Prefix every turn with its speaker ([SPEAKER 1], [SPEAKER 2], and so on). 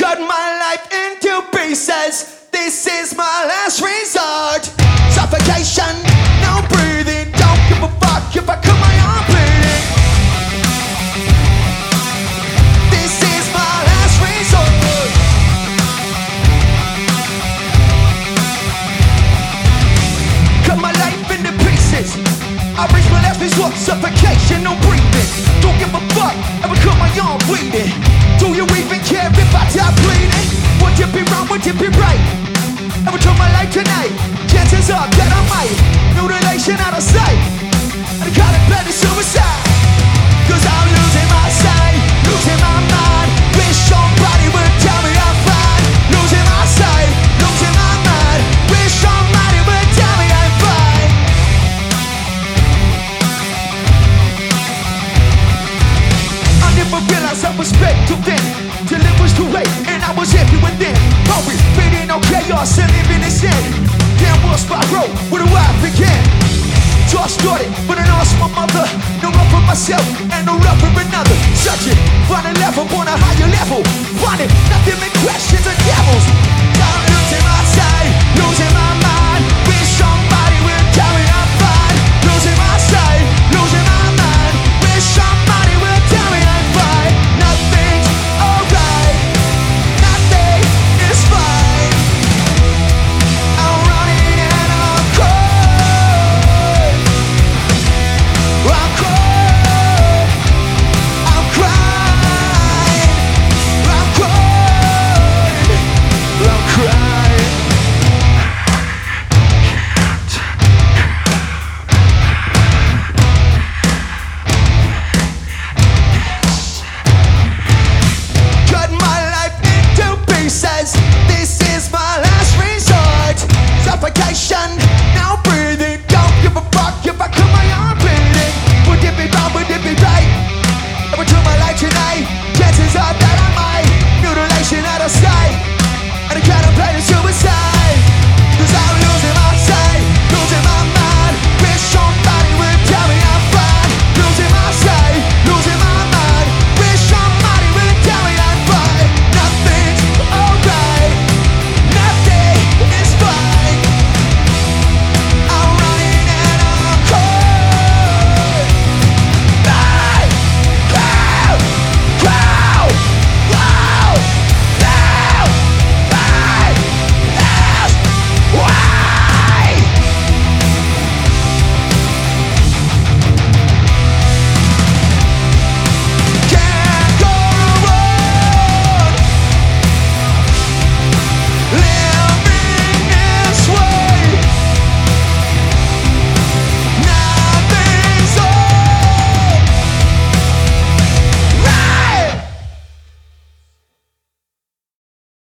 [SPEAKER 1] cut my life into pieces. This is my last resort. Suffocation, no breathing. Don't give a fuck if I cut my arm bleeding. This is my last resort. Cut my life into pieces. I reach my last resort. Suffocation, no breathing. Don't give a fuck if I cut my arm bleeding. Do you even care if I die bleeding? Would it be wrong, would it be right? If I took my life tonight, chances are that I might. Mutilation out of sight, and I contemplating suicide. Cause I'm losing my sight, losing my mind. Wish somebody would tell me I'm fine. Losing my sight, losing my mind. Wish somebody would tell me I'm fine. I never realized I was fake till then, till it was too late and I was empty within. Always feeding on chaos and living in sin. Damn world spiral, where do I begin? So I started, but I lost my mother. No love for myself and no love for another. Searching, find a level on a higher level. Find it, nothing